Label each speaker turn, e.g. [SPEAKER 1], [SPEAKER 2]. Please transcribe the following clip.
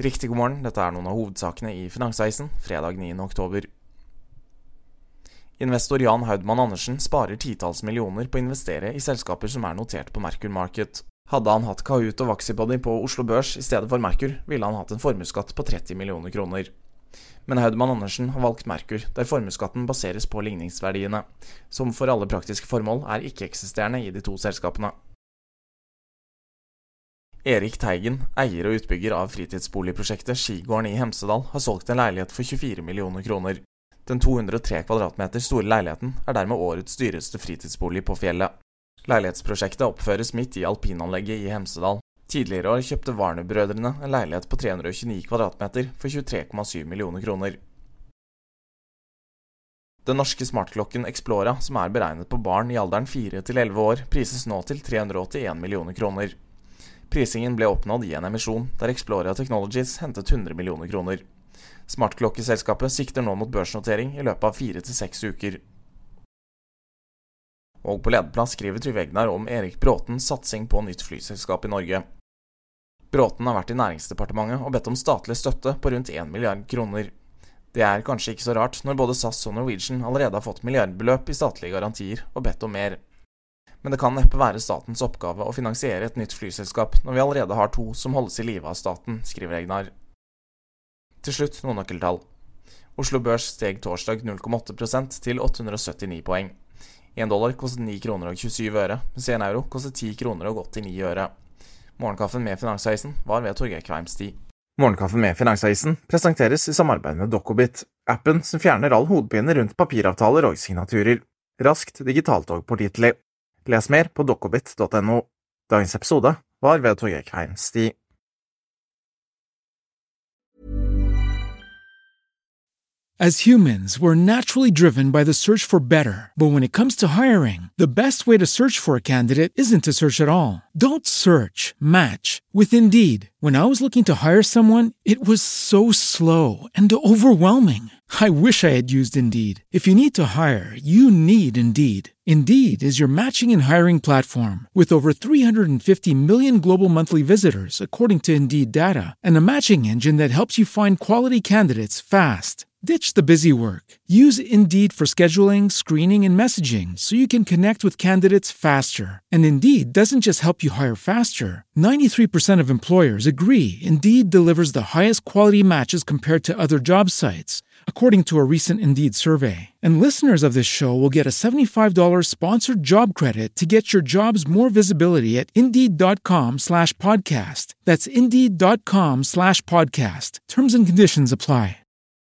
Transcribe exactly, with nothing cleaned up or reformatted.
[SPEAKER 1] Riktig god morgen, dette er noen av hovedsakene i Finansavisen, fredag niende oktober. Investor Jan Haudmann Andersen sparer titalls millioner på å investere i selskaper som er notert på Merkur Market. Hadde han hatt Kahoot og Vaxibody på Oslo Børs i stedet for Merkur, ville han hatt en formuesskatt på tretti millioner kroner. Men Haudmann Andersen har valgt Merkur, der formuesskatten baseres på ligningsverdiene, som for alle praktiske formål er ikke-eksisterende i de to selskapene. Erik Teigen, eier og utbygger av fritidsboligprosjektet Skigården i Hemsedal, har solgt en leilighet for tjuefire millioner kroner. Den to hundre og tre kvadratmeter store leiligheten er dermed årets dyreste fritidsbolig på fjellet. Leilighetsprosjektet oppføres midt i alpinanlegget i Hemsedal. Tidligere år kjøpte Warner-brødrene en leilighet på tre hundre og tjueni kvadratmeter for tjuetre komma syv millioner kroner. Den norske smartklokken Explora, som er beregnet på barn i alderen fire til elleve år, prises nå til tre hundre og åttien millioner kroner. Prisingen ble oppnådd i en emisjon, der Explora Technologies hentet hundre millioner kroner. Smartklokkeselskapet sikter nå mot børsnotering i løpet av fire til seks uker. Og på lederplass skriver Trygve Egnar om Erik Bråtens satsing på nytt flyselskap i Norge. Bråten har vært i Næringsdepartementet og bedt om statlig støtte på rundt en milliard kroner. Det er kanskje ikke så rart når både SAS og Norwegian allerede har fått milliardbeløp i statlige garantier og bedt om mer. Men det kan neppe være statens oppgave å finansiere et nytt flyselskap når vi allerede har to som holdes i live av staten, skriver Egnar. Til slutt noen nøkkeltall. Oslo Børs steg torsdag null komma åtte prosent til åtte hundre og syttini poeng. En dollar kostet ni kroner og tjuesyv øre, mens en euro kostet ti kroner og åttini øre. Morgenkaffen med Finansavisen var ved Torgeir Kveimstig. Morgenkaffen med Finansavisen presenteres i samarbeid med Dokobit, appen som fjerner all hodepine rundt papiravtaler og signaturer. Raskt digitalt og pålitelig. Les mer på dokobit punktum no. Dagens episode var ved Torgeir Kveimstig.
[SPEAKER 2] As humans, we're naturally driven by the search for better. But when it comes to hiring, the best way to search for a candidate isn't to search at all. Don't search, match with Indeed. When I was looking to hire someone, it was so slow and overwhelming. I wish I had used Indeed. If you need to hire, you need Indeed. Indeed is your matching and hiring platform with over three hundred fifty million global monthly visitors, according to Indeed data, and a matching engine that helps you find quality candidates fast. Ditch the busy work. Use Indeed for scheduling, screening, and messaging so you can connect with candidates faster. And Indeed doesn't just help you hire faster. ninety-three percent of employers agree Indeed delivers the highest quality matches compared to other job sites, according to a recent Indeed survey. And listeners of this show will get a seventy-five dollars sponsored job credit to get your jobs more visibility at Indeed.com slash podcast. That's Indeed.com slash podcast. Terms and conditions apply.